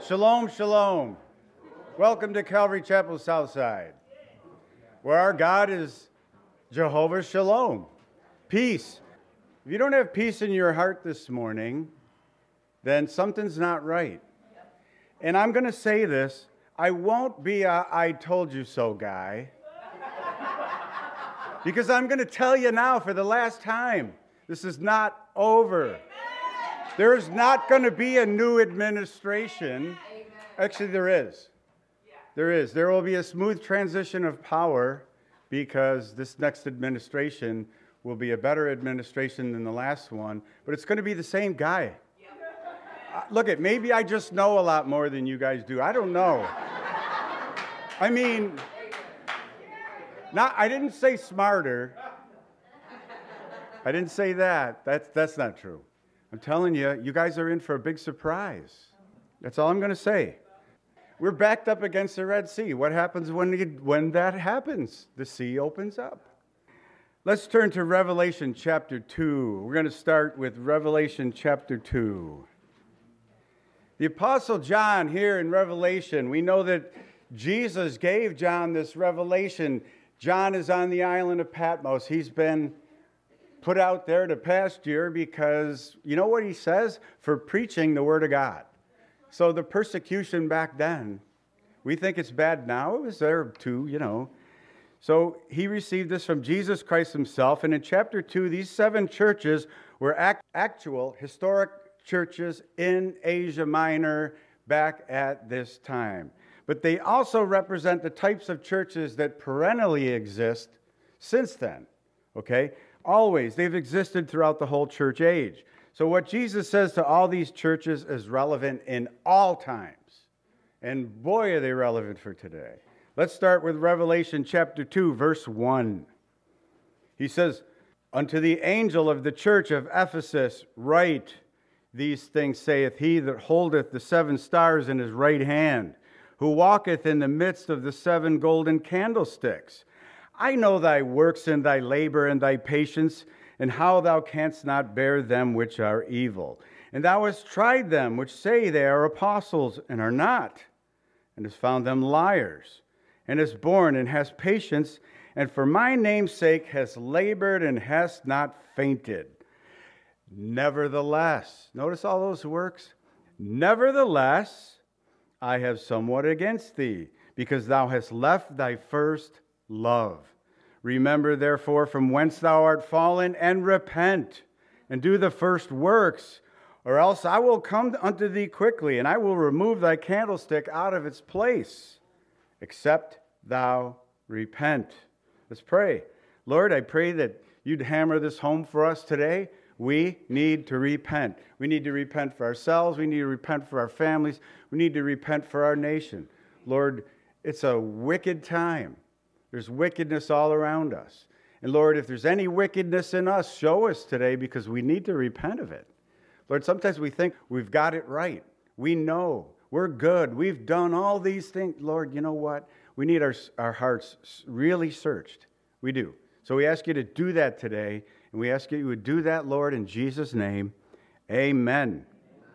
Shalom, shalom. Welcome to Calvary Chapel Southside, where our God is Jehovah Shalom, peace. If you don't have peace in your heart this morning, then something's not right. And I'm going to say this, I won't be a I told you so guy, because I'm going to tell you now for the last time, this is not over. There's not going to be a new administration. Actually, there is. There is. There will be a smooth transition of power because this next administration will be a better administration than the last one, but it's going to be the same guy. Look, maybe I just know a lot more than you guys do. I don't know. I mean, I didn't say smarter. I didn't say that. That's not true. I'm telling you, you guys are in for a big surprise. That's all I'm going to say. We're backed up against the Red Sea. What happens when that happens? The sea opens up. Let's turn to Revelation chapter 2. We're going to start with Revelation chapter 2. The Apostle John here in Revelation, we know that Jesus gave John this revelation. John is on the island of Patmos. He's been put out there to pasture because, you know what he says? For preaching the Word of God. So the persecution back then, we think it's bad now. It was there too, you know. So he received this from Jesus Christ himself. And in chapter 2, these 7 churches were actual historic churches in Asia Minor back at this time. But they also represent the types of churches that perennially exist since then, okay? Always. They've existed throughout the whole church age. So what Jesus says to all these churches is relevant in all times. And boy, are they relevant for today. Let's start with Revelation chapter 2, verse 1. He says, "Unto the angel of the church of Ephesus write, these things saith he that holdeth the 7 stars in his right hand, who walketh in the midst of the 7 golden candlesticks. I know thy works and thy labor and thy patience, and how thou canst not bear them which are evil. And thou hast tried them which say they are apostles, and are not, and hast found them liars, and hast borne and hast patience, and for my name's sake hast labored and hast not fainted. Nevertheless," notice all those works, "nevertheless, I have somewhat against thee, because thou hast left thy first love. Remember, therefore, from whence thou art fallen, and repent, and do the first works, or else I will come unto thee quickly, and I will remove thy candlestick out of its place, except thou repent." Let's pray. Lord, I pray that you'd hammer this home for us today. We need to repent. We need to repent for ourselves. We need to repent for our families. We need to repent for our nation. Lord, it's a wicked time. There's wickedness all around us. And Lord, if there's any wickedness in us, show us today because we need to repent of it. Lord, sometimes we think we've got it right. We know. We're good. We've done all these things. Lord, you know what? We need our hearts really searched. We do. So we ask you to do that today. And we ask you would do that, Lord, in Jesus' name. Amen.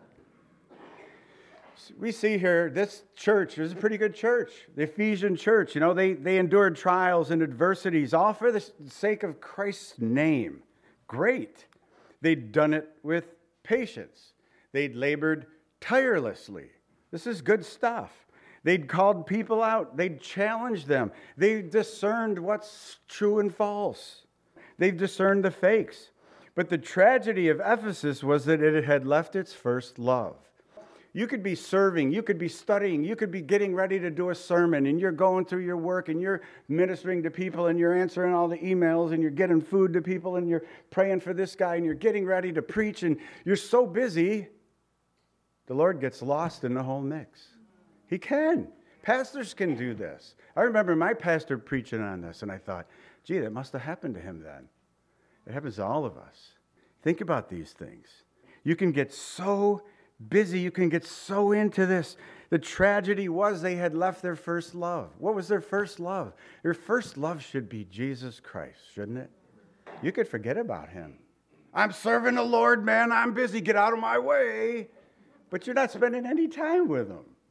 We see here, this church is a pretty good church. The Ephesian church, you know, they endured trials and adversities, all for the sake of Christ's name. Great. They'd done it with patience. They'd labored tirelessly. This is good stuff. They'd called people out. They'd challenged them. They discerned what's true and false. They've discerned the fakes. But the tragedy of Ephesus was that it had left its first love. You could be serving, you could be studying, you could be getting ready to do a sermon, and you're going through your work, and you're ministering to people, and you're answering all the emails, and you're getting food to people, and you're praying for this guy, and you're getting ready to preach, and you're so busy, the Lord gets lost in the whole mix. He can. Pastors can do this. I remember my pastor preaching on this, and I thought, gee, that must have happened to him then. It happens to all of us. Think about these things. You can get so busy. You can get so into this. The tragedy was they had left their first love. What was their first love? Their first love should be Jesus Christ, shouldn't it? You could forget about him. I'm serving the Lord, man. I'm busy. Get out of my way. But you're not spending any time with him.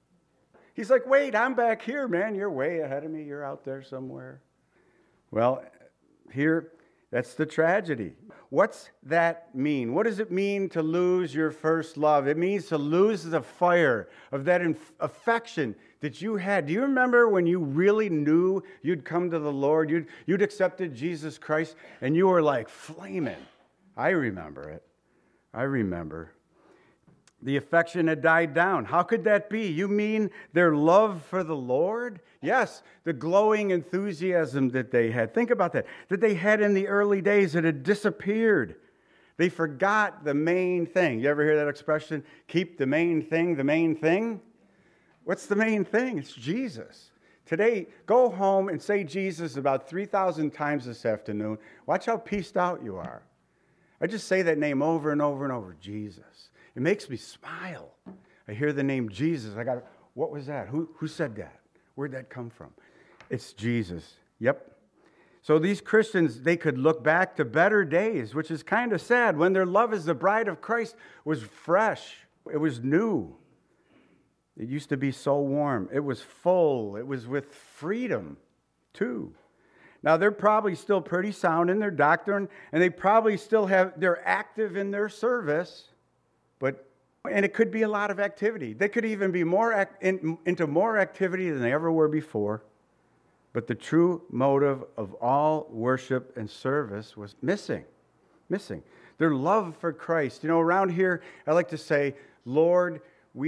He's like, wait, I'm back here, man. You're way ahead of me. You're out there somewhere. Well, here, that's the tragedy. What's that mean? What does it mean to lose your first love? It means to lose the fire of that affection that you had. Do you remember when you really knew you'd come to the Lord? You'd accepted Jesus Christ, and you were like flaming. I remember it. I remember. The affection had died down. How could that be? You mean their love for the Lord? Yes, the glowing enthusiasm that they had. Think about that they had in the early days. It had disappeared. They forgot the main thing. You ever hear that expression? Keep the main thing the main thing? What's the main thing? It's Jesus. Today, go home and say Jesus about 3,000 times this afternoon. Watch how pieced out you are. I just say that name over and over and over, Jesus. It makes me smile. I hear the name Jesus. What was that? Who said that? Where'd that come from? It's Jesus. Yep. So these Christians, they could look back to better days, which is kind of sad, when their love as the bride of Christ was fresh. It was new. It used to be so warm. It was full. It was with freedom, too. Now, they're probably still pretty sound in their doctrine, and they probably they're active in their service. And it could be a lot of activity. They could even be into more activity than they ever were before. But the true motive of all worship and service was missing. Their love for Christ. You know, around here, I like to say, Lord,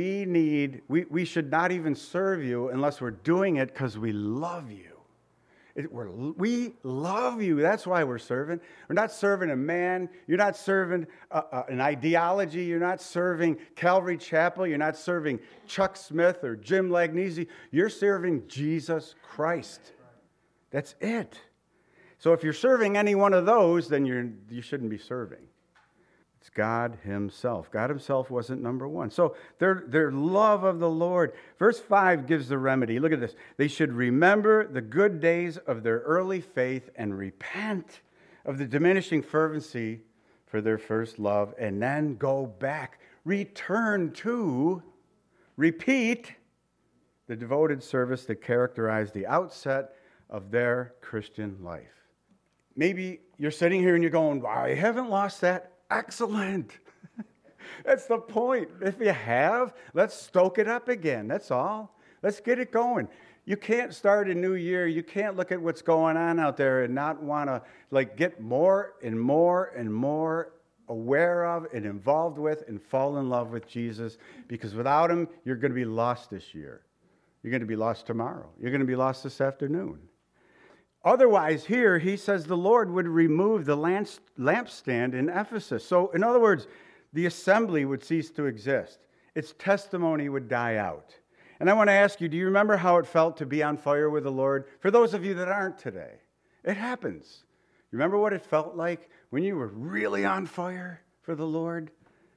we should not even serve you unless we're doing it because we love you. We love you. That's why we're serving. We're not serving a man. You're not serving an ideology. You're not serving Calvary Chapel. You're not serving Chuck Smith or Jim Lagnese. You're serving Jesus Christ. That's it. So if you're serving any one of those, then you shouldn't be serving. It's God himself. God himself wasn't number one. So their love of the Lord. Verse 5 gives the remedy. Look at this. They should remember the good days of their early faith and repent of the diminishing fervency for their first love, and then go back. Return to, repeat the devoted service that characterized the outset of their Christian life. Maybe you're sitting here and you're going, I haven't lost that. Excellent. That's the point. If you have, let's stoke it up again. That's all. Let's get it going. You can't start a new year. You can't look at what's going on out there and not want to get more and more and more aware of and involved with and fall in love with Jesus, because without him, you're going to be lost this year. You're going to be lost tomorrow. You're going to be lost this afternoon. Otherwise, here, he says the Lord would remove the lampstand in Ephesus. So, in other words, the assembly would cease to exist. Its testimony would die out. And I want to ask you, do you remember how it felt to be on fire with the Lord? For those of you that aren't today, it happens. You remember what it felt like when you were really on fire for the Lord?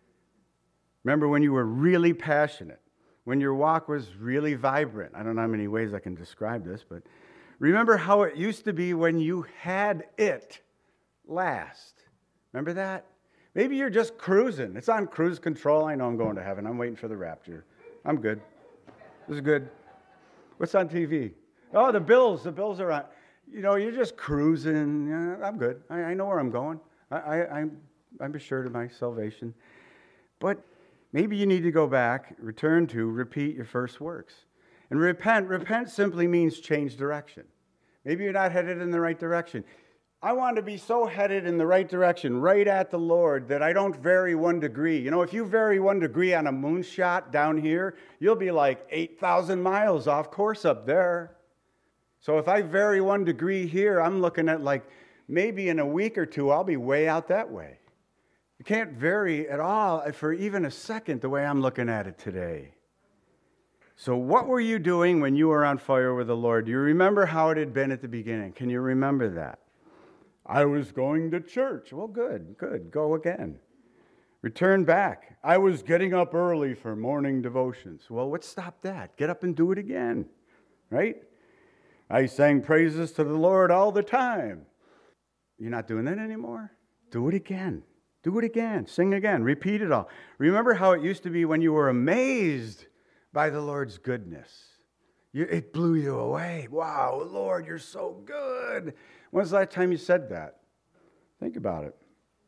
Remember when you were really passionate, when your walk was really vibrant? I don't know how many ways I can describe this, but remember how it used to be when you had it last. Remember that? Maybe you're just cruising. It's on cruise control. I know I'm going to heaven. I'm waiting for the rapture. I'm good. This is good. What's on TV? Oh, the Bills. The Bills are on. You know, you're just cruising. Yeah, I'm good. I know where I'm going. I'm assured of my salvation. But maybe you need to go back, return to, repeat your first works. And repent. Repent simply means change direction. Maybe you're not headed in the right direction. I want to be so headed in the right direction, right at the Lord, that I don't vary 1 degree. You know, if you vary 1 degree on a moonshot down here, you'll be like 8,000 miles off course up there. So if I vary 1 degree here, I'm looking at maybe in a week or two, I'll be way out that way. You can't vary at all for even a second the way I'm looking at it today. So what were you doing when you were on fire with the Lord? Do you remember how it had been at the beginning? Can you remember that? I was going to church. Well, good. Go again. Return back. I was getting up early for morning devotions. Well, what stopped that? Get up and do it again, right? I sang praises to the Lord all the time. You're not doing that anymore? Do it again. Do it again. Sing again. Repeat it all. Remember how it used to be when you were amazed by the Lord's goodness. It blew you away. Wow, Lord, you're so good. When's the last time you said that? Think about it.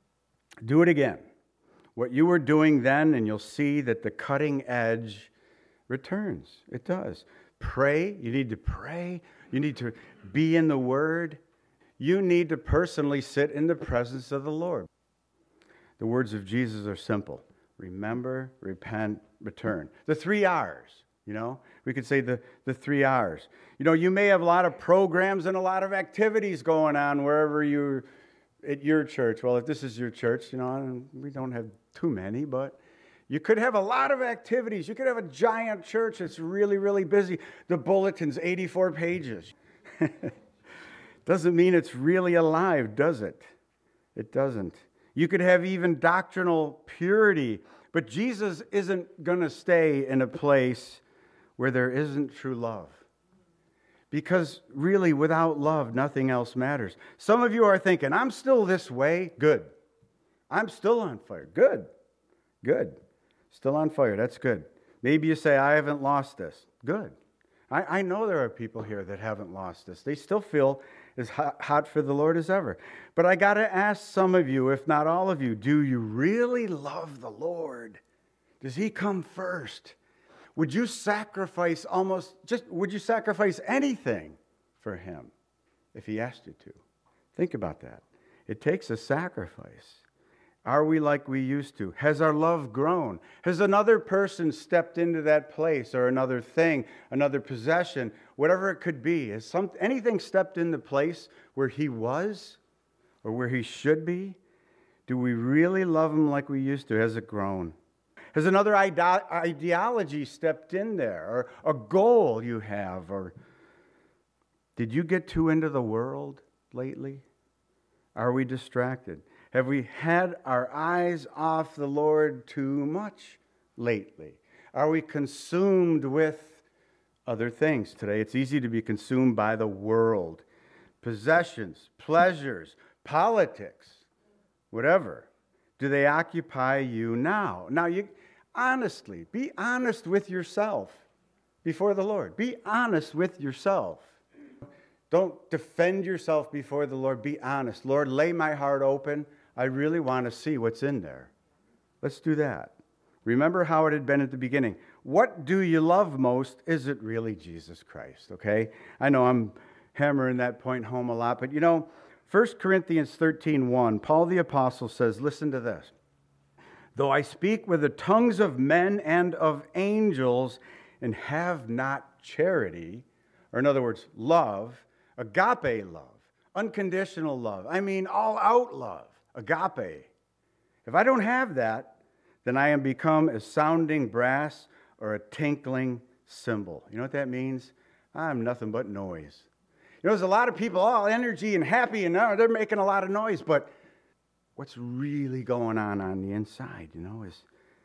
Do it again. What you were doing then, and you'll see that the cutting edge returns. It does. Pray. You need to pray. You need to be in the Word. You need to personally sit in the presence of the Lord. The words of Jesus are simple. Remember, repent, return. The 3 R's, We could say the 3 R's. You may have a lot of programs and a lot of activities going on wherever you're at your church. Well, if this is your church, we don't have too many, but you could have a lot of activities. You could have a giant church that's really, really busy. The bulletin's 84 pages. Doesn't mean it's really alive, does it? It doesn't. You could have even doctrinal purity, but Jesus isn't going to stay in a place where there isn't true love. Because really, without love, nothing else matters. Some of you are thinking, I'm still this way. Good. I'm still on fire. Good. Good. Still on fire. That's good. Maybe you say, I haven't lost this. Good. I know there are people here that haven't lost this. They still feel as hot for the Lord as ever. But I got to ask some of you, if not all of you, do you really love the Lord? Does He come first? Would you sacrifice would you sacrifice anything for Him if He asked you to? Think about that. It takes a sacrifice. Are we like we used to? Has our love grown? Has another person stepped into that place, or another thing, another possession, whatever it could be? Has anything stepped into place where He was or where He should be? Do we really love Him like we used to? Has it grown? Has another ideology stepped in there, or a goal you have? Or did you get too into the world lately? Are we distracted? Have we had our eyes off the Lord too much lately? Are we consumed with other things today? It's easy to be consumed by the world, possessions, pleasures, politics, whatever. Do they occupy you now? Now, honestly, be honest with yourself before the Lord. Be honest with yourself. Don't defend yourself before the Lord. Be honest. Lord, lay my heart open. I really want to see what's in there. Let's do that. Remember how it had been at the beginning. What do you love most? Is it really Jesus Christ? Okay? I know I'm hammering that point home a lot, but 1 Corinthians 13:1, Paul the Apostle says, listen to this. Though I speak with the tongues of men and of angels and have not charity, or in other words, love, agape love, unconditional love, all out love, agape. If I don't have that, then I am become a sounding brass or a tinkling cymbal. You know what that means? I'm nothing but noise. There's a lot of people all energy and happy, and they're making a lot of noise, but what's really going on the inside, is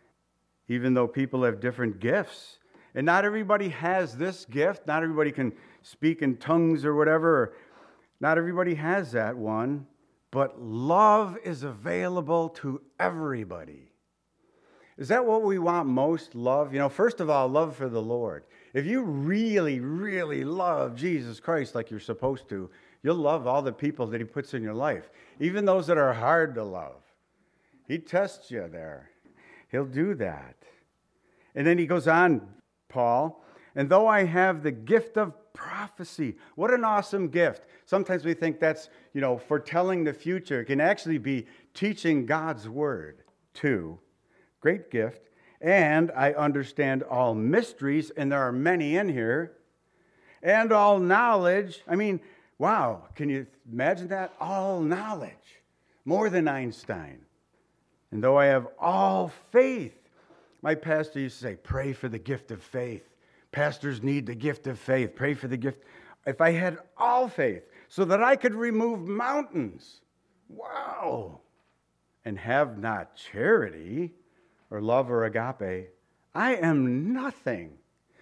even though people have different gifts, and not everybody has this gift, not everybody can speak in tongues or whatever, not everybody has that one, but love is available to everybody. Is that what we want most? Love? First of all, love for the Lord. If you really, really love Jesus Christ like you're supposed to, you'll love all the people that He puts in your life, even those that are hard to love. He tests you there. He'll do that. And then he goes on, Paul, and though I have the gift of prophecy, what an awesome gift. Sometimes we think that's, foretelling the future. It can actually be teaching God's word too. Great gift. And I understand all mysteries, and there are many in here, and all knowledge. Wow, can you imagine that? All knowledge, more than Einstein. And though I have all faith, my pastor used to say, pray for the gift of faith. Pastors need the gift of faith. Pray for the gift. If I had all faith so that I could remove mountains, wow, and have not charity or love or agape, I am nothing.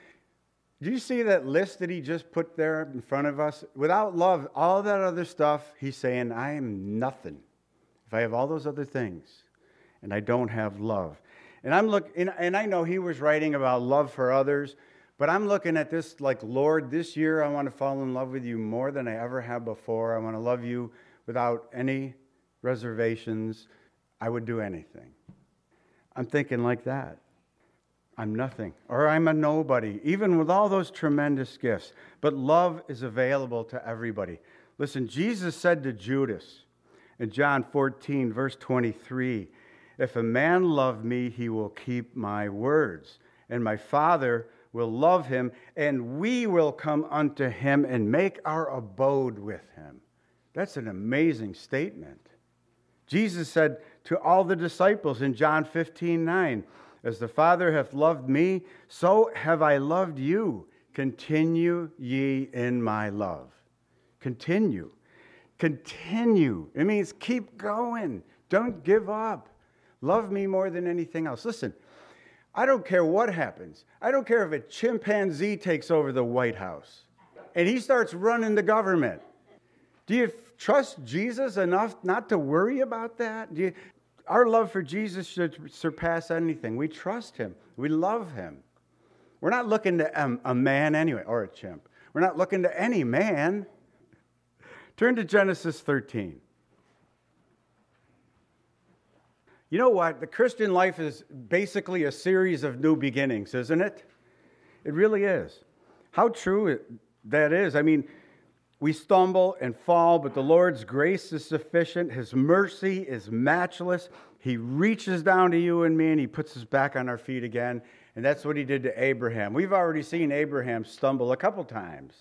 Do you see that list that he just put there in front of us? Without love, all that other stuff, he's saying, I am nothing. If I have all those other things and I don't have love. And I'm looking, and I know he was writing about love for others, But I'm looking at this like, Lord, this year I want to fall in love with you more than I ever have before. I want to love you without any reservations. I would do anything. I'm thinking like that. I'm nothing, or I'm a nobody, even with all those tremendous gifts. But love is available to everybody. Listen, Jesus said to Judas in John 14, verse 23, if a man love me, he will keep my words, and my Father will love him, and we will come unto him and make our abode with him. That's an amazing statement. Jesus said to all the disciples in John 15:9, as the Father hath loved me, so have I loved you. Continue ye in my love. Continue. Continue. It means keep going. Don't give up. Love me more than anything else. Listen, I don't care what happens. I don't care if a chimpanzee takes over the White House and he starts running the government. Do you trust Jesus enough not to worry about that? Our love for Jesus should surpass anything. We trust him. We love him. We're not looking to a man anyway, or a chimp. We're not looking to any man. Turn to Genesis 13. You know what? The Christian life is basically a series of new beginnings, isn't it? It really is. How true that is. I mean, we stumble and fall, but the Lord's grace is sufficient. His mercy is matchless. He reaches down to you and me, and he puts us back on our feet again. And that's what he did to Abraham. We've already seen Abraham stumble a couple times.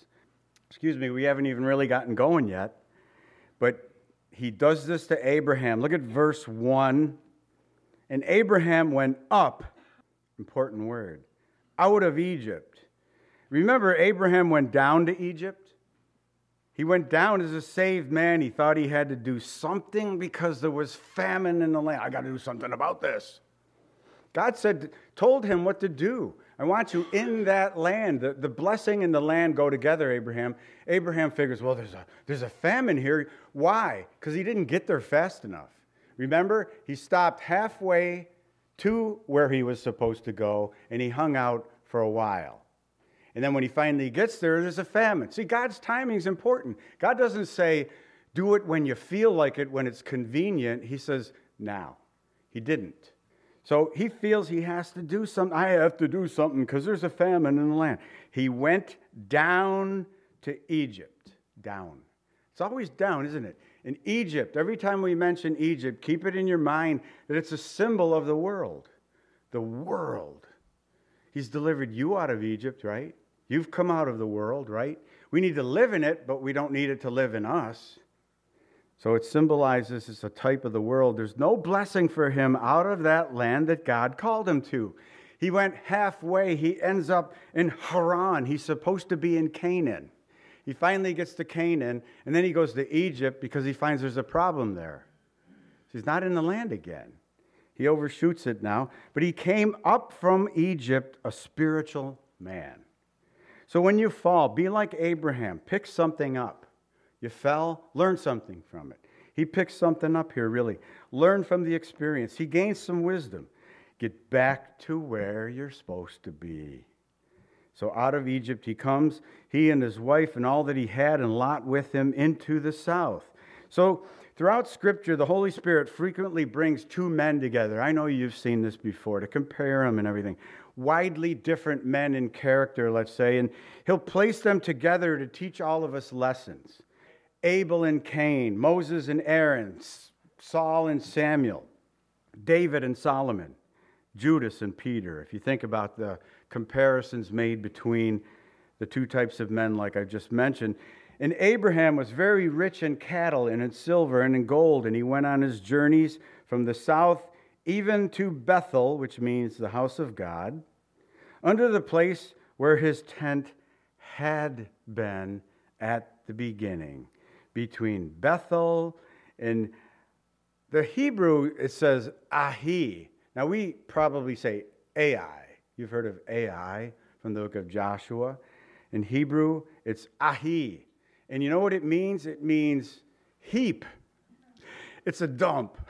We haven't even really gotten going yet. But he does this to Abraham. Look at verse 1. And Abraham went up, important word, out of Egypt. Remember, Abraham went down to Egypt? He went down as a saved man. He thought he had to do something because there was famine in the land. I got to do something about this. God told him what to do. I want you in that land. The blessing and the land go together, Abraham. Abraham figures, well, there's a famine here. Why? Because he didn't get there fast enough. Remember, he stopped halfway to where he was supposed to go, and he hung out for a while. And then when he finally gets there, there's a famine. See, God's timing is important. God doesn't say, do it when you feel like it, when it's convenient. He says, now. He didn't. So he feels he has to do something. I have to do something because there's a famine in the land. He went down to Egypt. Down. It's always down, isn't it? In Egypt, every time we mention Egypt, keep it in your mind that it's a symbol of the world. The world. He's delivered you out of Egypt, right? You've come out of the world, right? We need to live in it, but we don't need it to live in us. So it symbolizes it's a type of the world. There's no blessing for him out of that land that God called him to. He went halfway. He ends up in Haran. He's supposed to be in Canaan. He finally gets to Canaan, and then he goes to Egypt because he finds there's a problem there. So he's not in the land again. He overshoots it now. But he came up from Egypt a spiritual man. So when you fall, be like Abraham. Pick something up. You fell, learn something from it. He picks something up here, really. Learn from the experience. He gains some wisdom. Get back to where you're supposed to be. So out of Egypt he comes, he and his wife and all that he had, and Lot with him, into the south. So throughout Scripture, the Holy Spirit frequently brings two men together. I know you've seen this before, to compare them and everything. Widely different men in character, let's say, and he'll place them together to teach all of us lessons. Abel and Cain, Moses and Aaron, Saul and Samuel, David and Solomon, Judas and Peter. If you think about the comparisons made between the two types of men like I just mentioned. And Abraham was very rich in cattle and in silver and in gold, and he went on his journeys from the south even to Bethel, which means the house of God, under the place where his tent had been at the beginning. Between Bethel and the Hebrew, it says Ahi. Now we probably say Ai. You've heard of Ai from the book of Joshua. In Hebrew, it's Ahi. And you know what it means? It means heap. It's a dump.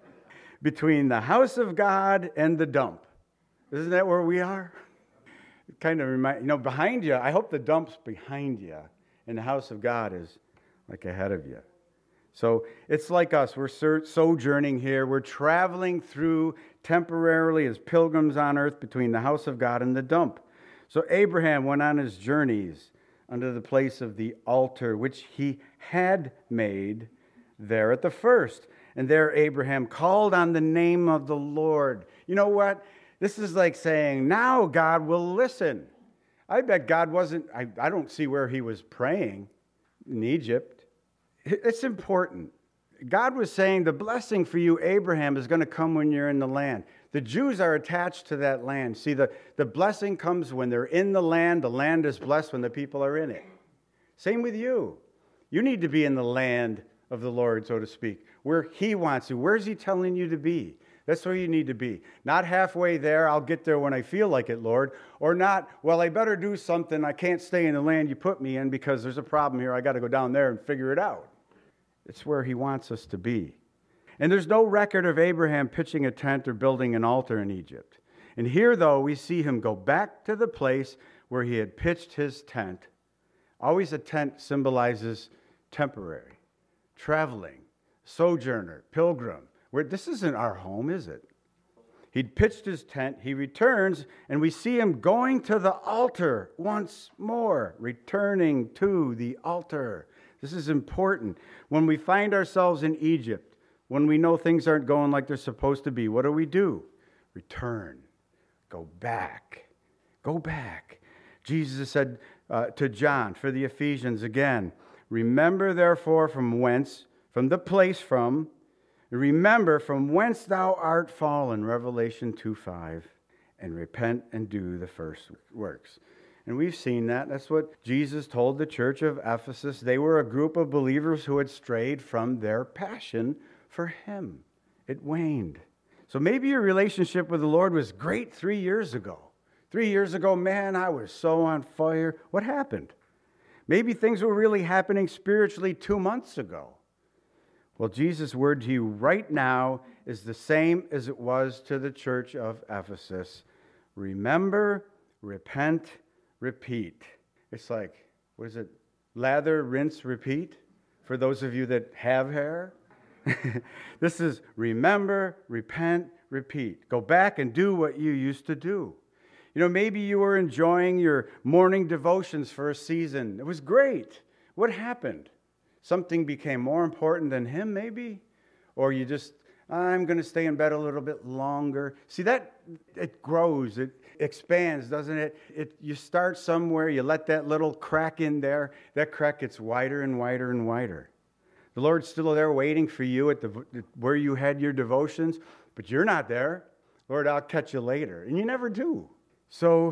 Between the house of God and the dump. Isn't that where we are? kind of remind, behind you, I hope the dump's behind you, and the house of God is like ahead of you. So it's like us. We're sojourning here. We're traveling through temporarily as pilgrims on earth between the house of God and the dump. So Abraham went on his journeys unto the place of the altar, which he had made there at the first. And there Abraham called on the name of the Lord. You know what? This is like saying, now God will listen. I bet God wasn't, I don't see where he was praying in Egypt. It's important. God was saying the blessing for you, Abraham, is going to come when you're in the land. The Jews are attached to that land. See, the blessing comes when they're in the land. The land is blessed when the people are in it. Same with you. You need to be in the land of the Lord, so to speak, where he wants you. Where's he telling you to be? That's where you need to be. Not halfway there, I'll get there when I feel like it, Lord. Or not, well, I better do something. I can't stay in the land you put me in because there's a problem here. I got to go down there and figure it out. It's where he wants us to be. And there's no record of Abraham pitching a tent or building an altar in Egypt. And here, though, we see him go back to the place where he had pitched his tent. Always a tent symbolizes temporary, traveling, sojourner, pilgrim. This isn't our home, is it? He'd pitched his tent. He returns, and we see him going to the altar once more, returning to the altar. This is important. When we find ourselves in Egypt, when we know things aren't going like they're supposed to be, what do? Return. Go back. Go back. Jesus said to John, for the Ephesians again, remember therefore remember from whence thou art fallen, Revelation 2:5, and repent and do the first works. And we've seen that. That's what Jesus told the church of Ephesus. They were a group of believers who had strayed from their passion for him. It waned. So maybe your relationship with the Lord was great 3 years ago. 3 years ago, man, I was so on fire. What happened? Maybe things were really happening spiritually 2 months ago. Well, Jesus' word to you right now is the same as it was to the church of Ephesus. Remember, repent, repeat. It's like, what is it? Lather, rinse, repeat? For those of you that have hair. This is remember, repent, repeat. Go back and do what you used to do. Maybe you were enjoying your morning devotions for a season. It was great. What happened? Something became more important than him, maybe? Or you just, I'm going to stay in bed a little bit longer. See, that it grows, it expands, doesn't it? You start somewhere, you let that little crack in there. That crack gets wider and wider and wider. The Lord's still there waiting for you at where you had your devotions, but you're not there. Lord, I'll catch you later. And you never do. So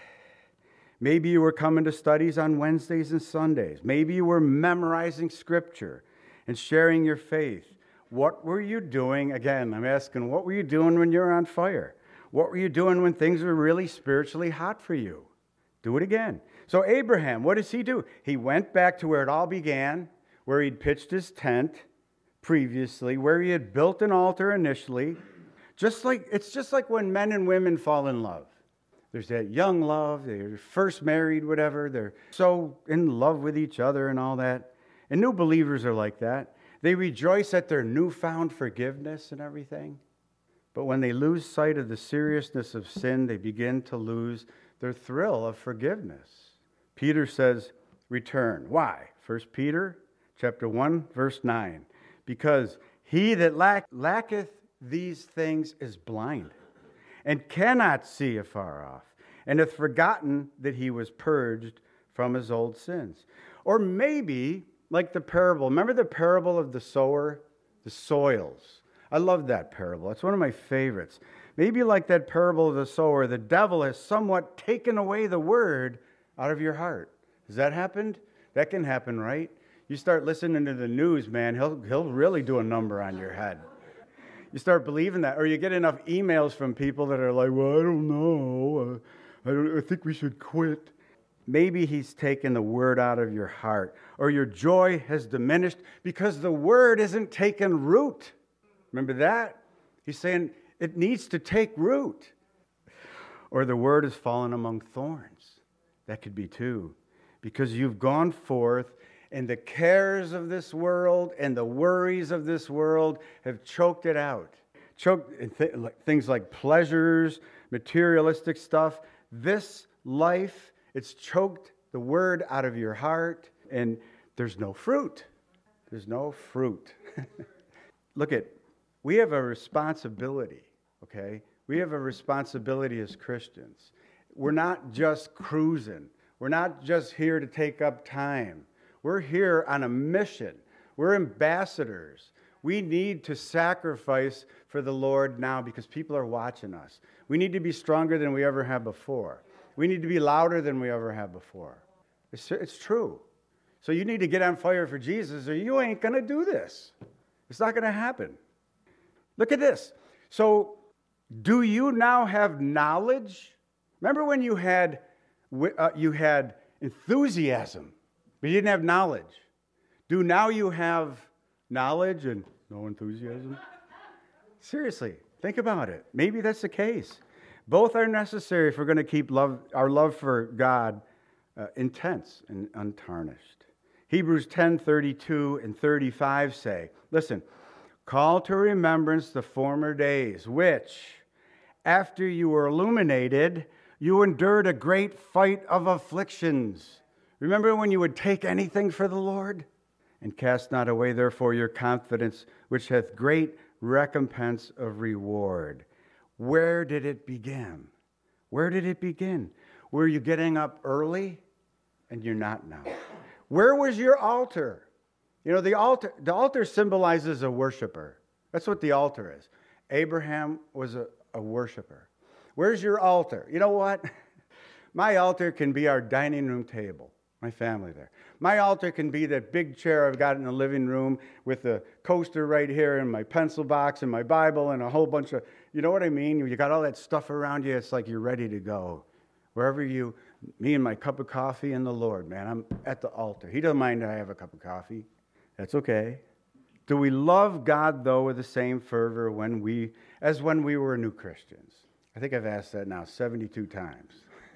maybe you were coming to studies on Wednesdays and Sundays. Maybe you were memorizing Scripture and sharing your faith. What were you doing? Again, I'm asking, what were you doing when you were on fire? What were you doing when things were really spiritually hot for you? Do it again. So Abraham, what does he do? He went back to where it all began, where he'd pitched his tent previously, where he had built an altar initially. It's just like when men and women fall in love. There's that young love, they're first married, whatever. They're so in love with each other and all that. And new believers are like that. They rejoice at their newfound forgiveness and everything. But when they lose sight of the seriousness of sin, they begin to lose their thrill of forgiveness. Peter says, return. Why? 1 Peter chapter 1, verse 9. Because he that lacketh these things is blind, and cannot see afar off, and hath forgotten that he was purged from his old sins. Or maybe, like the parable, remember the parable of the sower, the soils? I love that parable. It's one of my favorites. Maybe like that parable of the sower, the devil has somewhat taken away the word out of your heart. Has that happened? That can happen, right? You start listening to the news, man, he'll really do a number on your head. You start believing that, or you get enough emails from people that are like, well, I don't know. I think we should quit. Maybe he's taken the word out of your heart, or your joy has diminished because the word isn't taking root. Remember that? He's saying it needs to take root. Or the word has fallen among thorns. That could be too. Because you've gone forth and the cares of this world and the worries of this world have choked it out. Choked things like pleasures, materialistic stuff. This life, it's choked the word out of your heart, and there's no fruit. There's no fruit. Look we have a responsibility, okay? We have a responsibility as Christians. We're not just cruising. We're not just here to take up time. We're here on a mission. We're ambassadors. We need to sacrifice for the Lord now because people are watching us. We need to be stronger than we ever have before. We need to be louder than we ever have before. It's true. So you need to get on fire for Jesus or you ain't going to do this. It's not going to happen. Look at this. So do you now have knowledge? Remember when you had enthusiasm, but you didn't have knowledge? Do now you have knowledge and no enthusiasm? Seriously, think about it. Maybe that's the case. Both are necessary if we're going to keep our love for God intense and untarnished. Hebrews 10:32 and 35 say, listen, call to remembrance the former days, which, after you were illuminated, you endured a great fight of afflictions. Remember when you would take anything for the Lord? And cast not away, therefore, your confidence, which hath great recompense of reward. Where did it begin? Where did it begin? Were you getting up early? And you're not now. Where was your altar? You know, the altar symbolizes a worshiper. That's what the altar is. Abraham was a worshiper. Where's your altar? You know what? My altar can be our dining room table, my family there. My altar can be that big chair I've got in the living room with the coaster right here and my pencil box and my Bible and a whole bunch of, you know what I mean? You got all that stuff around you. It's like you're ready to go. Wherever me and my cup of coffee and the Lord, man, I'm at the altar. He doesn't mind that I have a cup of coffee. That's okay. Do we love God, though, with the same fervor as when we were new Christians? I think I've asked that now 72 times.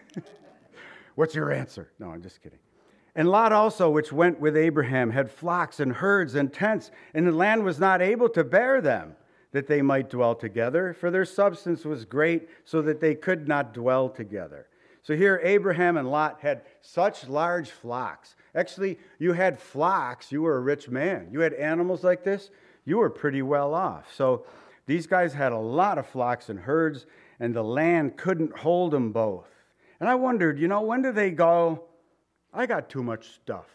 What's your answer? No, I'm just kidding. And Lot also, which went with Abraham, had flocks and herds and tents, and the land was not able to bear them, that they might dwell together, for their substance was great, so that they could not dwell together. So here, Abraham and Lot had such large flocks. Actually, you had flocks. You were a rich man. You had animals like this. You were pretty well off. So these guys had a lot of flocks and herds, and the land couldn't hold them both. And I wondered, when do they go, I got too much stuff.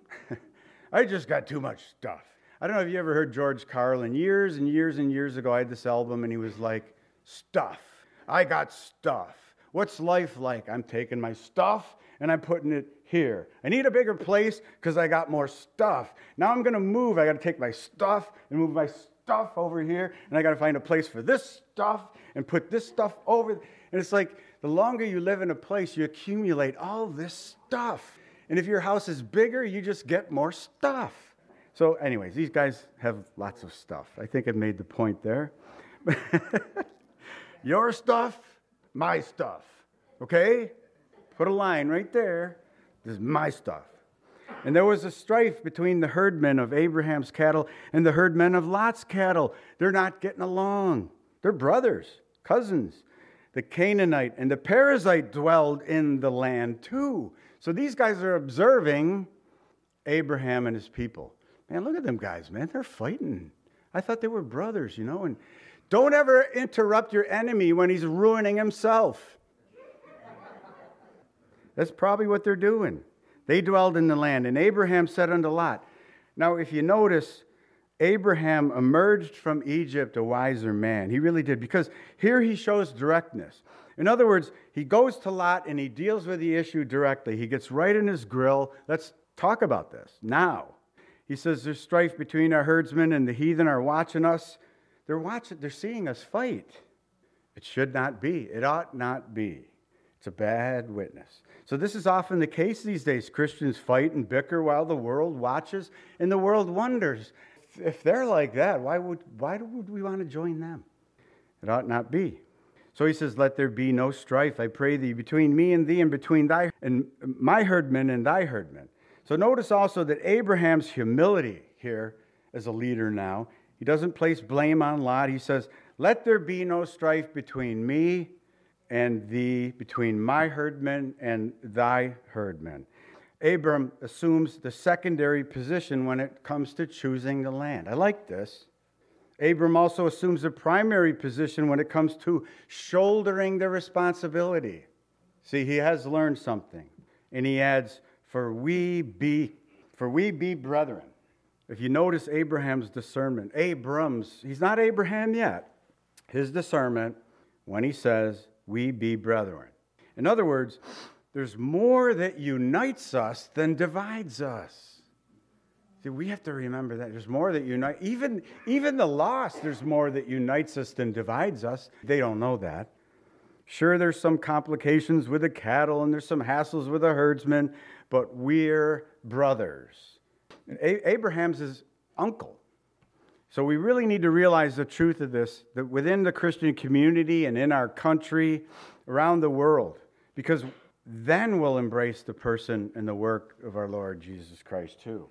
I just got too much stuff. I don't know if you ever heard George Carlin. Years and years and years ago, I had this album, and he was like, stuff. I got stuff. What's life like? I'm taking my stuff and I'm putting it here. I need a bigger place because I got more stuff. Now I'm going to move. I got to take my stuff and move my stuff over here. And I got to find a place for this stuff and put this stuff over. And it's like the longer you live in a place, you accumulate all this stuff. And if your house is bigger, you just get more stuff. So anyways, these guys have lots of stuff. I think I made the point there. Your stuff, my stuff, okay? Put a line right there. This is my stuff. And there was a strife between the herdmen of Abraham's cattle and the herdmen of Lot's cattle. They're not getting along. They're brothers, cousins. The Canaanite and the Perizzite dwelled in the land too. So these guys are observing Abraham and his people. Man, look at them guys, man. They're fighting. I thought they were brothers, and don't ever interrupt your enemy when he's ruining himself. That's probably what they're doing. They dwelled in the land, and Abraham said unto Lot. Now, if you notice, Abraham emerged from Egypt a wiser man. He really did, because here he shows directness. In other words, he goes to Lot and he deals with the issue directly. He gets right in his grill. Let's talk about this now. He says there's strife between our herdsmen and the heathen are watching us. They're seeing us fight. It should not be. It ought not be. It's a bad witness. So this is often the case these days. Christians fight and bicker while the world watches, and the world wonders, if they're like that, why would we want to join them? It ought not be. So he says, let there be no strife, I pray thee, between me and thee, and between thy and my herdmen and thy herdmen. So notice also that Abraham's humility here as a leader now, he doesn't place blame on Lot. He says, let there be no strife between me and thee, between my herdmen and thy herdmen. Abram assumes the secondary position when it comes to choosing the land. I like this. Abram also assumes the primary position when it comes to shouldering the responsibility. See, he has learned something. And he adds, for we be brethren. If you notice Abraham's discernment, he's not Abraham yet. His discernment when he says, we be brethren. In other words, there's more that unites us than divides us. See, we have to remember that there's more that unites. Even the lost, there's more that unites us than divides us. They don't know that. Sure, there's some complications with the cattle and there's some hassles with the herdsmen, but we're brothers. And Abraham's his uncle. So we really need to realize the truth of this, that within the Christian community and in our country, around the world, because then we'll embrace the person and the work of our Lord Jesus Christ too.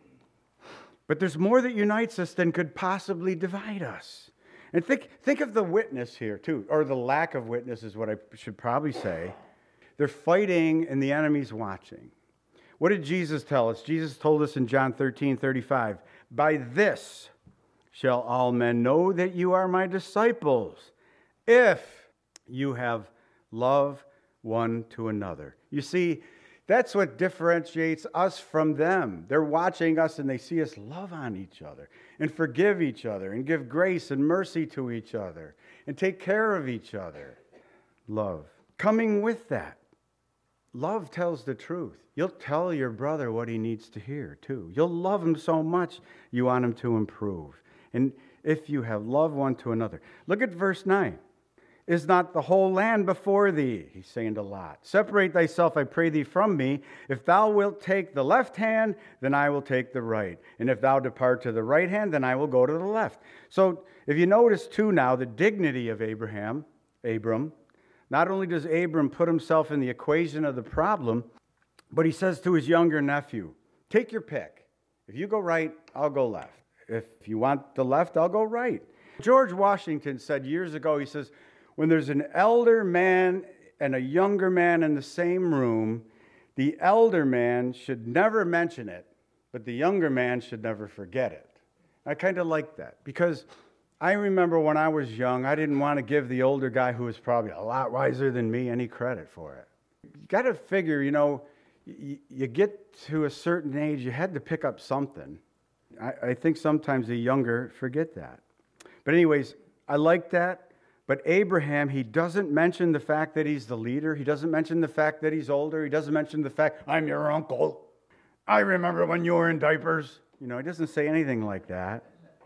But there's more that unites us than could possibly divide us. And think of the witness here too, or the lack of witness is what I should probably say. They're fighting and the enemy's watching. What did Jesus tell us? Jesus told us in John 13:35, by this shall all men know that you are my disciples, if you have love one to another. You see, that's what differentiates us from them. They're watching us and they see us love on each other and forgive each other and give grace and mercy to each other and take care of each other. Love. Coming with that, love tells the truth. You'll tell your brother what he needs to hear too. You'll love him so much you want him to improve. And if you have love one to another. Look at verse 9. Is not the whole land before thee? He's saying to Lot. Separate thyself, I pray thee, from me. If thou wilt take the left hand, then I will take the right. And if thou depart to the right hand, then I will go to the left. So if you notice too now the dignity of Abram, not only does Abram put himself in the equation of the problem, but he says to his younger nephew, take your pick. If you go right, I'll go left. If you want the left, I'll go right. George Washington said years ago, he says, when there's an elder man and a younger man in the same room, the elder man should never mention it, but the younger man should never forget it. I kind of like that because I remember when I was young, I didn't want to give the older guy who was probably a lot wiser than me any credit for it. You got to figure, you get to a certain age, you had to pick up something. I think sometimes the younger forget that. But anyways, I like that. But Abraham, he doesn't mention the fact that he's the leader. He doesn't mention the fact that he's older. He doesn't mention the fact, I'm your uncle. I remember when you were in diapers. He doesn't say anything like that.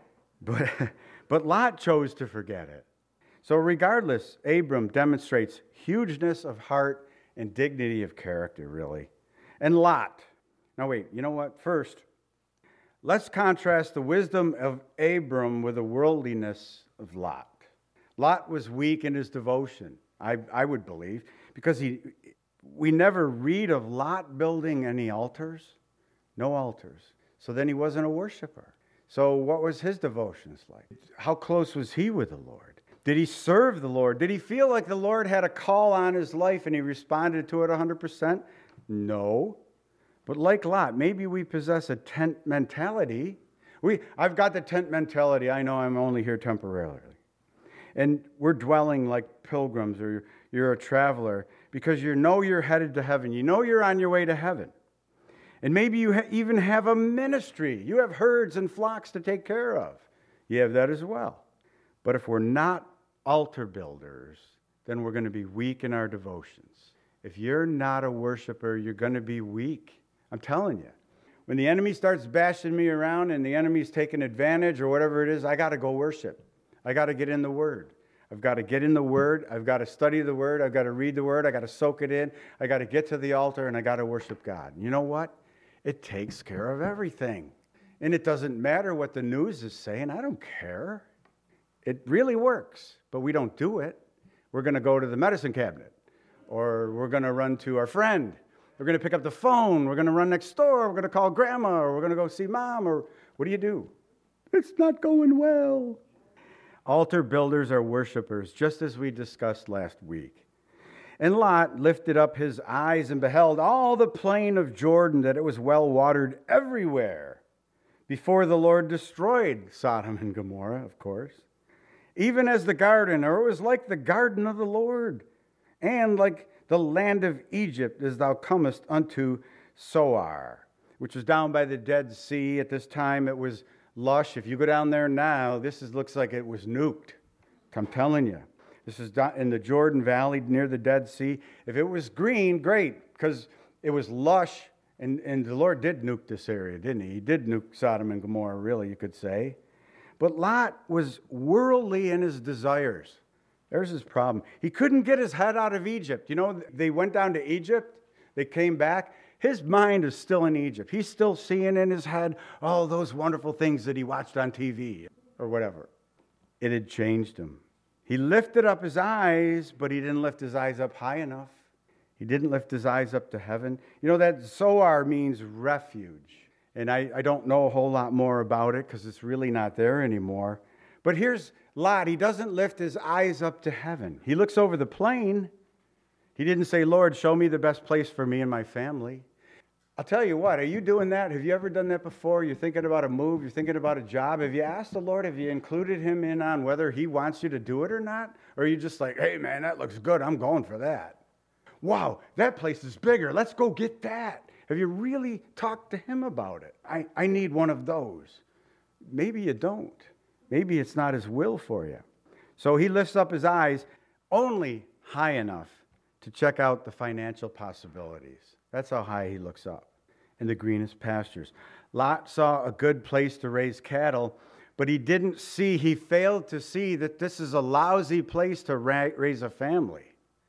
But Lot chose to forget it. So regardless, Abram demonstrates hugeness of heart and dignity of character, really. And Lot. Now wait, you know what? First, let's contrast the wisdom of Abram with the worldliness of Lot. Lot was weak in his devotion, I would believe, because we never read of Lot building any altars. No altars. So then he wasn't a worshiper. So what was his devotions like? How close was he with the Lord? Did he serve the Lord? Did he feel like the Lord had a call on his life and he responded to it 100%? No. But like Lot, maybe we possess a tent mentality. I've got the tent mentality. I know I'm only here temporarily. And we're dwelling like pilgrims, or you're a traveler, because you know you're headed to heaven. You know you're on your way to heaven. And maybe you even have a ministry. You have herds and flocks to take care of. You have that as well. But if we're not altar builders, then we're going to be weak in our devotions. If you're not a worshiper, you're going to be weak. I'm telling you. When the enemy starts bashing me around and the enemy's taking advantage or whatever it is, I got to go worship. I got to get in the Word. I've got to get in the Word. I've got to study the Word. I've got to read the Word. I got to soak it in. I got to get to the altar, and I got to worship God. You know what? It takes care of everything. And it doesn't matter what the news is saying. I don't care. It really works, but we don't do it. we're going to go to the medicine cabinet, or we're going to run to our friend. We're going to pick up the phone. We're going to run next door. We're going to call grandma, or we're going to go see mom, or what do? It's not going well. Altar builders are worshipers, just as we discussed last week. And Lot lifted up his eyes and beheld all the plain of Jordan, that it was well watered everywhere, before the Lord destroyed Sodom and Gomorrah, of course. Even as the garden, or it was like the garden of the Lord, and like the land of Egypt, as thou comest unto Zoar, which was down by the Dead Sea. At this time, it was lush. If you go down there now, looks like it was nuked. I'm telling you. This is in the Jordan Valley near the Dead Sea. If it was green, great, because it was lush, and the Lord did nuke this area, didn't he? He did nuke Sodom and Gomorrah, really, you could say. But Lot was worldly in his desires. There's his problem. He couldn't get his head out of Egypt. You know, they went down to Egypt. They came back. His mind is still in Egypt. He's still seeing in his head all those wonderful things that he watched on TV or whatever. It had changed him. He lifted up his eyes, but he didn't lift his eyes up high enough. He didn't lift his eyes up to heaven. You know, that Zoar means refuge. And I don't know a whole lot more about it because it's really not there anymore. But here's Lot. He doesn't lift his eyes up to heaven. He looks over the plain. He didn't say, Lord, show me the best place for me and my family. I'll tell you what, are you doing that? Have you ever done that before? You're thinking about a move, you're thinking about a job. Have you asked the Lord, have you included him in on whether he wants you to do it or not? Or are you just like, hey man, that looks good, I'm going for that. Wow, that place is bigger, let's go get that. Have you really talked to him about it? I need one of those. Maybe you don't. Maybe it's not his will for you. So he lifts up his eyes only high enough to check out the financial possibilities. That's how high he looks up, in the greenest pastures. Lot saw a good place to raise cattle, but he failed to see that this is a lousy place to raise a family.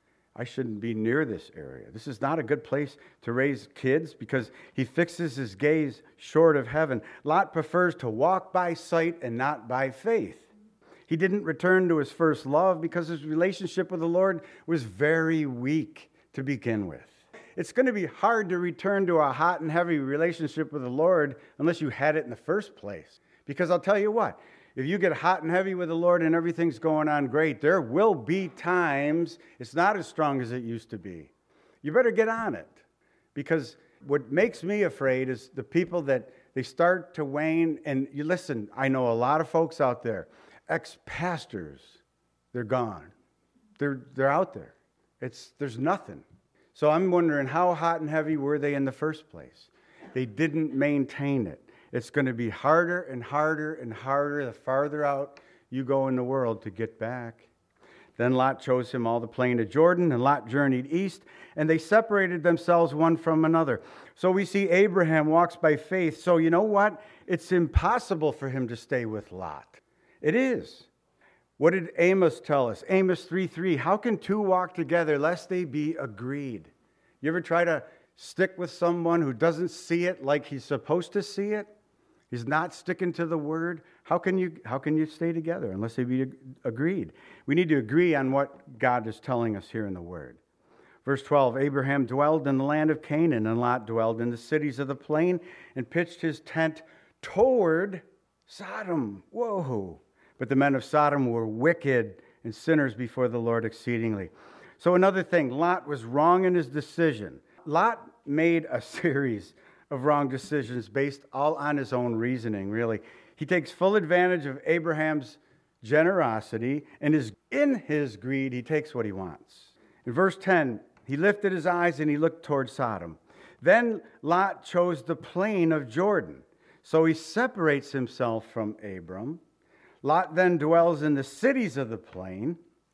I shouldn't be near this area. This is not a good place to raise kids because he fixes his gaze short of heaven. Lot prefers to walk by sight and not by faith. He didn't return to his first love because his relationship with the Lord was very weak to begin with. It's going to be hard to return to a hot and heavy relationship with the Lord unless you had it in the first place. Because I'll tell you what, if you get hot and heavy with the Lord and everything's going on great, there will be times it's not as strong as it used to be. You better get on it. Because what makes me afraid is the people that they start to wane. And you listen, I know a lot of folks out there, ex-pastors, they're gone. They're out there. There's nothing. So I'm wondering, how hot and heavy were they in the first place? They didn't maintain it. It's going to be harder and harder and harder the farther out you go in the world to get back. Then Lot chose him all the plain of Jordan, and Lot journeyed east, and they separated themselves one from another. So we see Abraham walks by faith. So you know what? It's impossible for him to stay with Lot. It is. What did Amos tell us? Amos 3:3, how can two walk together lest they be agreed? You ever try to stick with someone who doesn't see it like he's supposed to see it? He's not sticking to the word. How can you stay together unless they be agreed? We need to agree on what God is telling us here in the word. Verse 12, Abraham dwelled in the land of Canaan, and Lot dwelled in the cities of the plain and pitched his tent toward Sodom. Whoa. But the men of Sodom were wicked and sinners before the Lord exceedingly. So another thing, Lot was wrong in his decision. Lot made a series of wrong decisions based all on his own reasoning, really. He takes full advantage of Abraham's generosity, and in his greed, he takes what he wants. In verse 10, he lifted his eyes and he looked toward Sodom. Then Lot chose the plain of Jordan. So he separates himself from Abram. Lot then dwells in the cities of the plain.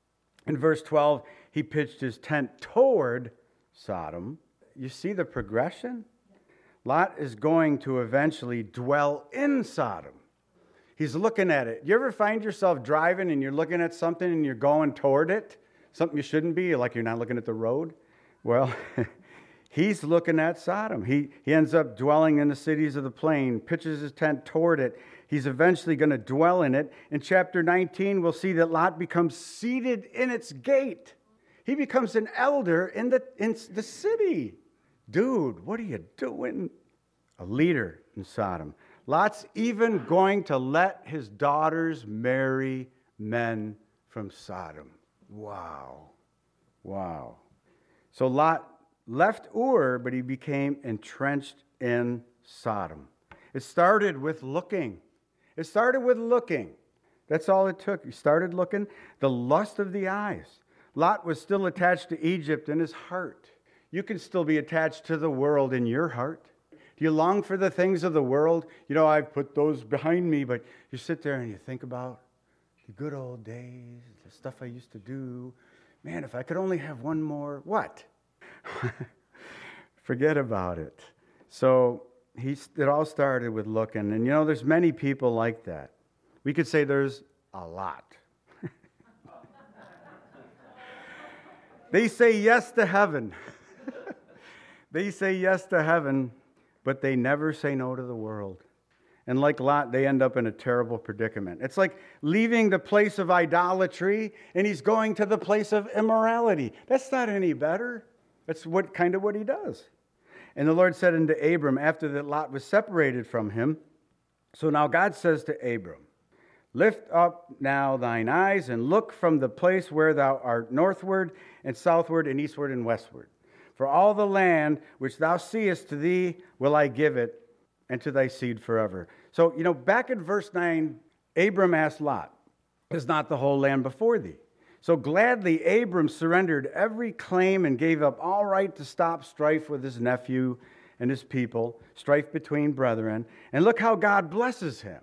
In verse 12, he pitched his tent toward Sodom. You see the progression? Lot is going to eventually dwell in Sodom. He's looking at it. You ever find yourself driving and you're looking at something and you're going toward it? Something you shouldn't be, like you're not looking at the road? Well, He's looking at Sodom. He ends up dwelling in the cities of the plain, pitches his tent toward it. He's eventually going to dwell in it. In chapter 19, we'll see that Lot becomes seated in its gate. He becomes an elder in the city. Dude, what are you doing? A leader in Sodom. Lot's even going to let his daughters marry men from Sodom. Wow. So Lot left Ur, but he became entrenched in Sodom. It started with looking. That's all it took. He started looking. The lust of the eyes. Lot was still attached to Egypt in his heart. You can still be attached to the world in your heart. Do you long for the things of the world? I've put those behind me, but you sit there and you think about the good old days, the stuff I used to do. Man, if I could only have one more, what? Forget about it. So it all started with looking. And there's many people like that. We could say there's a lot. They say yes to heaven. They say yes to heaven, but they never say no to the world. And like Lot, they end up in a terrible predicament. It's like leaving the place of idolatry, and he's going to the place of immorality. That's not any better. That's what he does. And the Lord said unto Abram, after that Lot was separated from him, so now God says to Abram, lift up now thine eyes and look from the place where thou art northward and southward and eastward and westward. For all the land which thou seest, to thee will I give it, and to thy seed forever. So, back in verse 9, Abram asked Lot, is not the whole land before thee? So gladly Abram surrendered every claim and gave up all right to stop strife with his nephew and his people, strife between brethren. And look how God blesses him.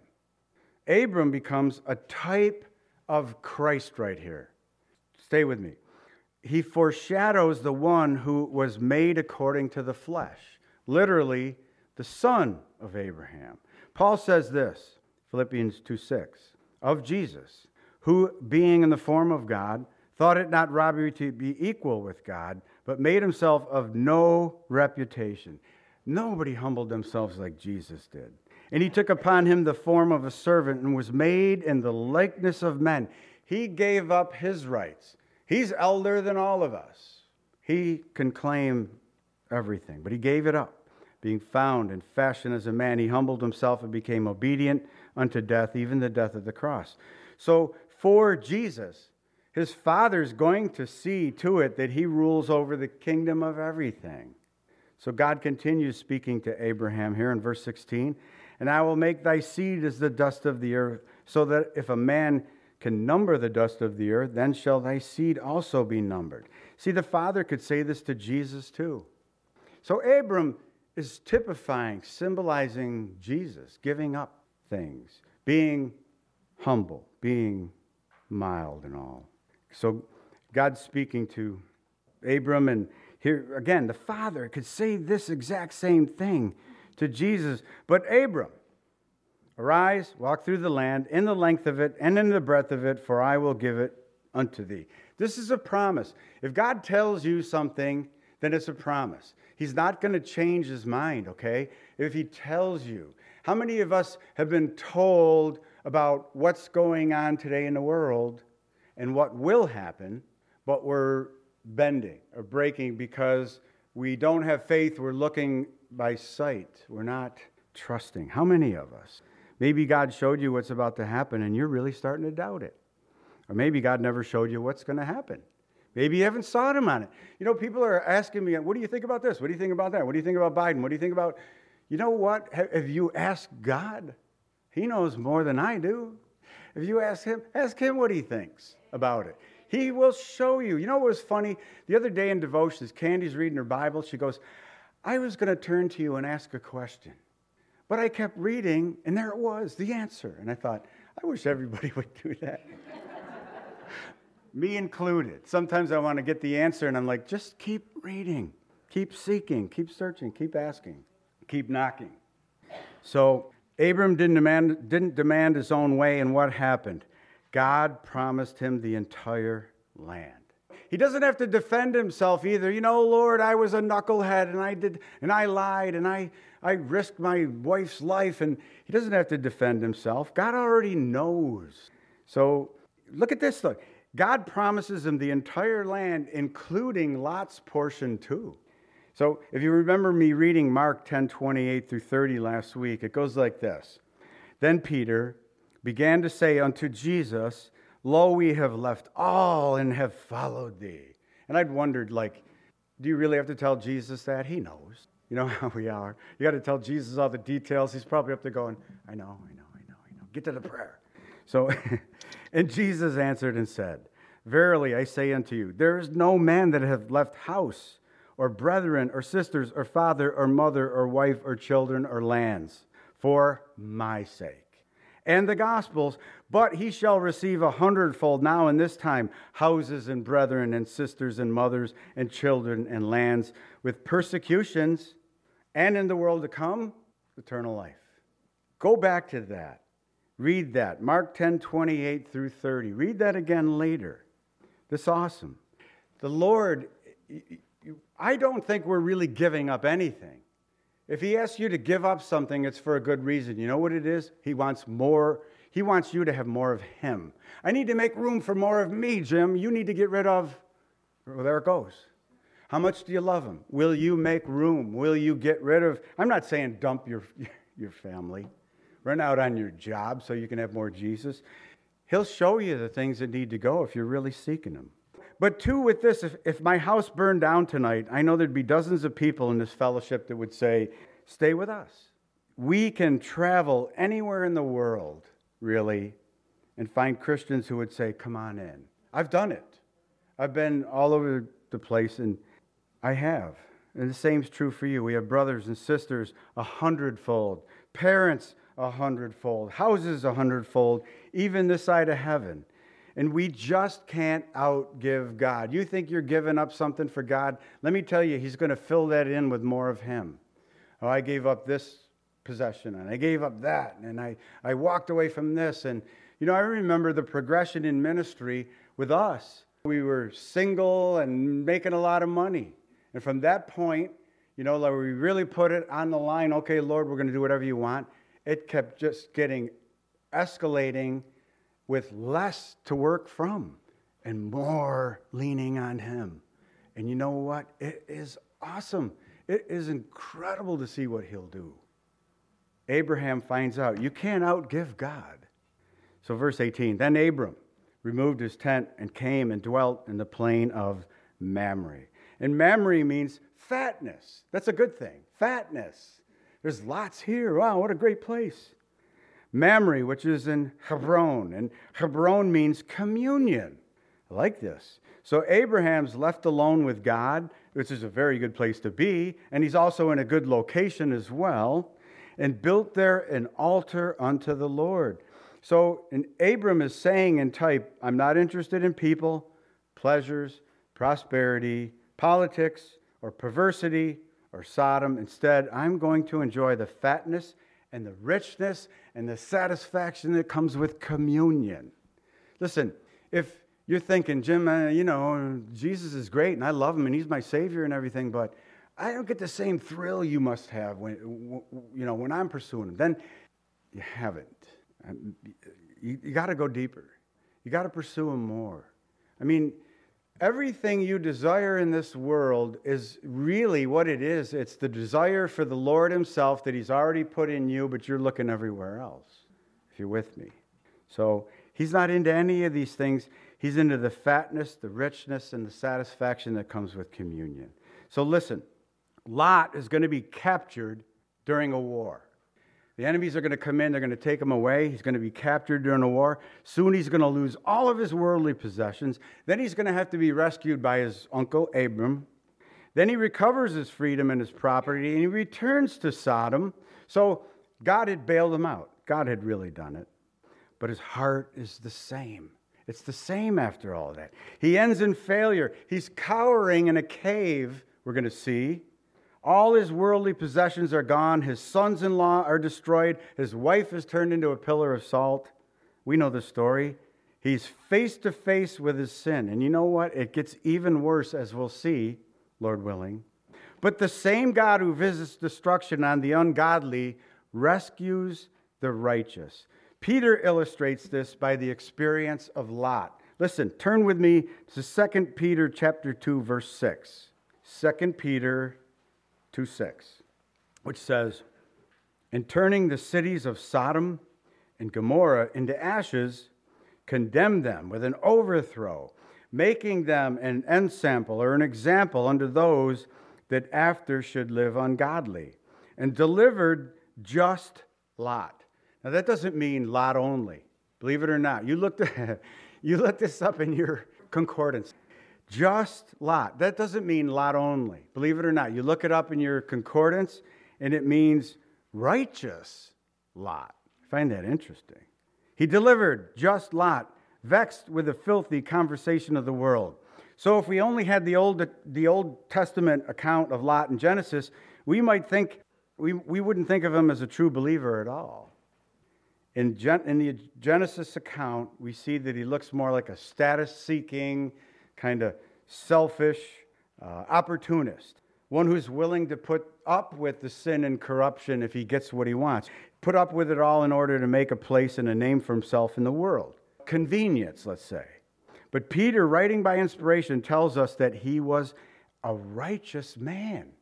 Abram becomes a type of Christ right here. Stay with me. He foreshadows the one who was made according to the flesh, literally the son of Abraham. Paul says this, Philippians 2:6, of Jesus, who, being in the form of God, thought it not robbery to be equal with God, but made himself of no reputation. Nobody humbled themselves like Jesus did. And he took upon him the form of a servant and was made in the likeness of men. He gave up his rights. He's elder than all of us. He can claim everything, but he gave it up. Being found and fashioned as a man, he humbled himself and became obedient unto death, even the death of the cross. So for Jesus, his Father's going to see to it that he rules over the kingdom of everything. So God continues speaking to Abraham here in verse 16, and I will make thy seed as the dust of the earth, so that if a man can number the dust of the earth, then shall thy seed also be numbered. See, the Father could say this to Jesus too. So Abram is typifying, symbolizing Jesus, giving up things, being humble, being mild and all. So God's speaking to Abram, and here again, the Father could say this exact same thing to Jesus. But Abram, arise, walk through the land, in the length of it, and in the breadth of it, for I will give it unto thee. This is a promise. If God tells you something, then it's a promise. He's not going to change his mind, okay? If he tells you. How many of us have been told about what's going on today in the world and what will happen, but we're bending or breaking because we don't have faith, we're looking by sight, we're not trusting? How many of us? Maybe God showed you what's about to happen and you're really starting to doubt it. Or maybe God never showed you what's going to happen. Maybe you haven't sought him on it. People are asking me, what do you think about this? What do you think about that? What do you think about Biden? What do you think about... You know what? Have you asked God? He knows more than I do. If you ask him what he thinks about it. He will show you. You know what was funny? The other day in devotions, Candy's reading her Bible. She goes, I was going to turn to you and ask a question. But I kept reading, and there it was, the answer. And I thought, I wish everybody would do that. Me included. Sometimes I want to get the answer, and I'm like, just keep reading, keep seeking, keep searching, keep asking, keep knocking. So Abram didn't demand his own way, and what happened? God promised him the entire land. he doesn't have to defend himself either. Lord, I was a knucklehead and I lied and I risked my wife's life, and he doesn't have to defend himself. God already knows. So look at this, look. God promises him the entire land, including Lot's portion too. So if you remember me reading Mark 10:28 through 30 last week, it goes like this. Then Peter began to say unto Jesus, Lo, we have left all and have followed thee. And I'd wondered, do you really have to tell Jesus that? He knows. You know how we are. You got to tell Jesus all the details. He's probably up there going, I know. Get to the prayer. So, and Jesus answered and said, Verily I say unto you, there is no man that hath left house, or brethren, or sisters, or father, or mother, or wife, or children, or lands, for my sake, and the gospel's, but he shall receive 100-fold now in this time, houses and brethren and sisters and mothers and children and lands, with persecutions, and in the world to come, eternal life. Go back to that. Read that. Mark 10:28 through 30. Read that again later. That's awesome. The Lord, I don't think we're really giving up anything. If he asks you to give up something, it's for a good reason. You know what it is? He wants more. He wants you to have more of him. I need to make room for more of me, Jim. You need to get rid of, well, there it goes. How much do you love him? Will you make room? Will you get rid of, I'm not saying dump your family. Run out on your job so you can have more Jesus. He'll show you the things that need to go if you're really seeking him. But two, with this, if my house burned down tonight, I know there'd be dozens of people in this fellowship that would say, stay with us. We can travel anywhere in the world, really, and find Christians who would say, come on in. I've done it. I've been all over the place, and I have. And the same's true for you. We have brothers and sisters 100-fold, parents 100-fold, houses 100-fold, even this side of heaven. And we just can't outgive God. You think you're giving up something for God? Let me tell you, he's going to fill that in with more of him. Oh, I gave up this possession, and I gave up that, and I walked away from this. And, I remember the progression in ministry with us. We were single and making a lot of money. And from that point, we really put it on the line. Okay, Lord, we're going to do whatever you want. It kept just getting escalating with less to work from and more leaning on him. And you know what? It is awesome. It is incredible to see what he'll do. Abraham finds out you can't outgive God. So verse 18, then Abram removed his tent and came and dwelt in the plain of Mamre. And Mamre means fatness. That's a good thing. Fatness. There's lots here. Wow, what a great place. Mamre, which is in Hebron. And Hebron means communion. I like this. So Abraham's left alone with God, which is a very good place to be. And he's also in a good location as well. And built there an altar unto the Lord. So Abram is saying in type, I'm not interested in people, pleasures, prosperity, politics, or perversity, or Sodom. Instead, I'm going to enjoy the fatness and the richness and the satisfaction that comes with communion. Listen, if you're thinking, Jim, Jesus is great and I love him and he's my Savior and everything, but I don't get the same thrill you must have when I'm pursuing him, then you haven't. You got to go deeper. You got to pursue him more. I mean, everything you desire in this world is really what it is. It's the desire for the Lord himself that he's already put in you, but you're looking everywhere else, if you're with me. So he's not into any of these things. He's into the fatness, the richness, and the satisfaction that comes with communion. So listen, Lot is going to be captured during a war. The enemies are going to come in. They're going to take him away. He's going to be captured during a war. Soon he's going to lose all of his worldly possessions. Then he's going to have to be rescued by his uncle Abram. Then he recovers his freedom and his property, and he returns to Sodom. So God had bailed him out. God had really done it. But his heart is the same. It's the same after all that. He ends in failure. He's cowering in a cave, we're going to see. All his worldly possessions are gone. His sons-in-law are destroyed. His wife is turned into a pillar of salt. We know the story. He's face to face with his sin. And you know what? It gets even worse, as we'll see, Lord willing. But the same God who visits destruction on the ungodly rescues the righteous. Peter illustrates this by the experience of Lot. Listen, turn with me to 2 Peter chapter 2, verse 6. 2 Peter 2:6, which says, "In turning the cities of Sodom and Gomorrah into ashes, condemn them with an overthrow, making them an ensample or an example unto those that after should live ungodly, and delivered just Lot." Now that doesn't mean Lot only. Believe it or not. You look this up in your concordance. Just Lot. That doesn't mean Lot only. Believe it or not. You look it up in your concordance, and it means righteous Lot. I find that interesting. He delivered just Lot, vexed with the filthy conversation of the world. So if we only had the Old Testament account of Lot in Genesis, we might think, we wouldn't think of him as a true believer at all. In the Genesis account, we see that he looks more like a status-seeking, kind of selfish opportunist, one who's willing to put up with the sin and corruption if he gets what he wants, put up with it all in order to make a place and a name for himself in the world. Convenience, let's say. But Peter, writing by inspiration, tells us that he was a righteous man.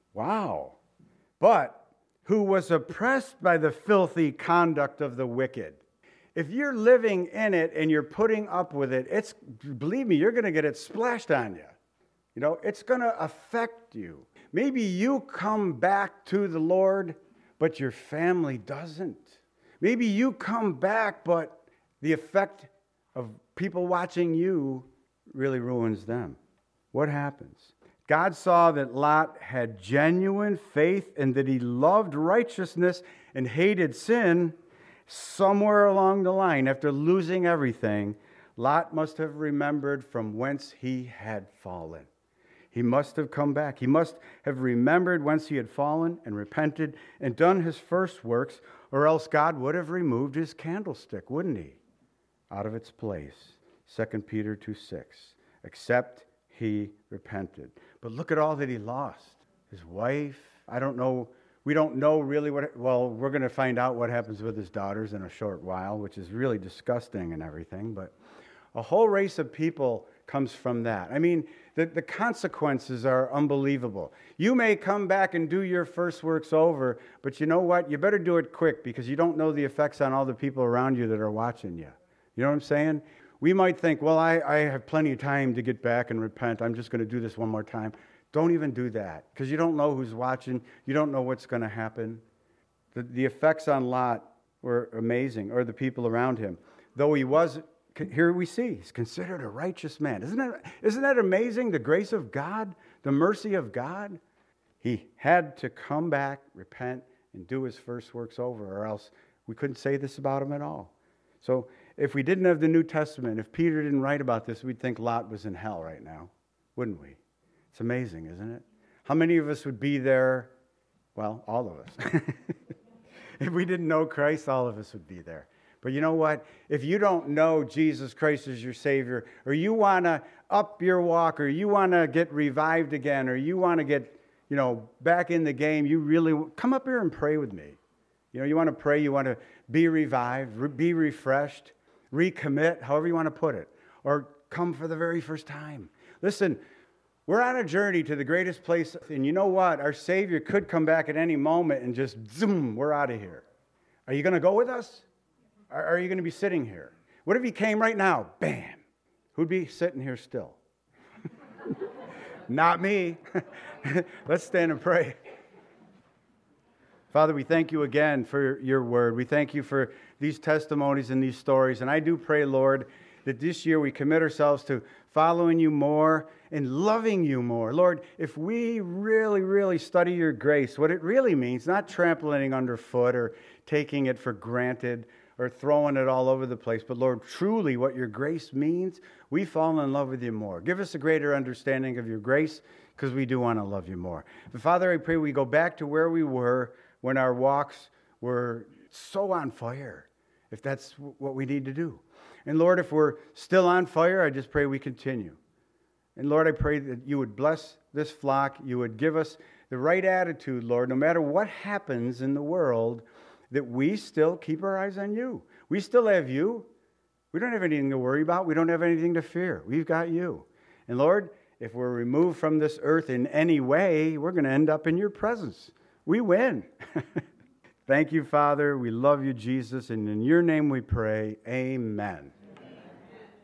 Wow. But who was oppressed by the filthy conduct of the wicked. If you're living in it and you're putting up with it, believe me, you're going to get it splashed on you. You know, it's going to affect you. Maybe you come back to the Lord, but your family doesn't. Maybe you come back, but the effect of people watching you really ruins them. What happens? God saw that Lot had genuine faith and that he loved righteousness and hated sin. Somewhere along the line, after losing everything, Lot must have remembered from whence he had fallen. He must have come back. He must have remembered whence he had fallen and repented and done his first works, or else God would have removed his candlestick, wouldn't he, out of its place. 2 Peter 2:6. Except he repented. But look at all that he lost. His wife, I don't know, we don't know really we're going to find out what happens with his daughters in a short while, which is really disgusting and everything, but a whole race of people comes from that. I mean, the consequences are unbelievable. You may come back and do your first works over, but you know what? You better do it quick because you don't know the effects on all the people around you that are watching you. You know what I'm saying? We might think, well, I have plenty of time to get back and repent. I'm just going to do this one more time. Don't even do that because you don't know who's watching. You don't know what's going to happen. The effects on Lot were amazing, or the people around him. Though he was, here we see, he's considered a righteous man. Isn't that amazing? The grace of God, the mercy of God. He had to come back, repent, and do his first works over, or else we couldn't say this about him at all. So if we didn't have the New Testament, if Peter didn't write about this, we'd think Lot was in hell right now, wouldn't we? It's amazing, isn't it? How many of us would be there? Well, all of us. If we didn't know Christ, all of us would be there. But you know what? If you don't know Jesus Christ as your Savior, or you want to up your walk, or you want to get revived again, or you want to get, back in the game, you really come up here and pray with me. You want to pray, you want to be revived, be refreshed, recommit, however you want to put it, or come for the very first time. Listen, we're on a journey to the greatest place, and you know what? Our Savior could come back at any moment and just, zoom, we're out of here. Are you going to go with us? Or are you going to be sitting here? What if he came right now? Bam! Who'd be sitting here still? Not me. Let's stand and pray. Father, we thank you again for your word. We thank you for these testimonies and these stories. And I do pray, Lord, that this year we commit ourselves to following you more and loving you more. Lord, if we really, really study your grace, what it really means, not trampling underfoot or taking it for granted or throwing it all over the place, but Lord, truly what your grace means, we fall in love with you more. Give us a greater understanding of your grace because we do want to love you more. But Father, I pray we go back to where we were when our walks were so on fire, if that's what we need to do. And Lord, if we're still on fire, I just pray we continue. And Lord, I pray that you would bless this flock. You would give us the right attitude, Lord, no matter what happens in the world, that we still keep our eyes on you. We still have you. We don't have anything to worry about. We don't have anything to fear. We've got you. And Lord, if we're removed from this earth in any way, we're going to end up in your presence. We win. Thank you, Father. We love you, Jesus. And in your name we pray. Amen.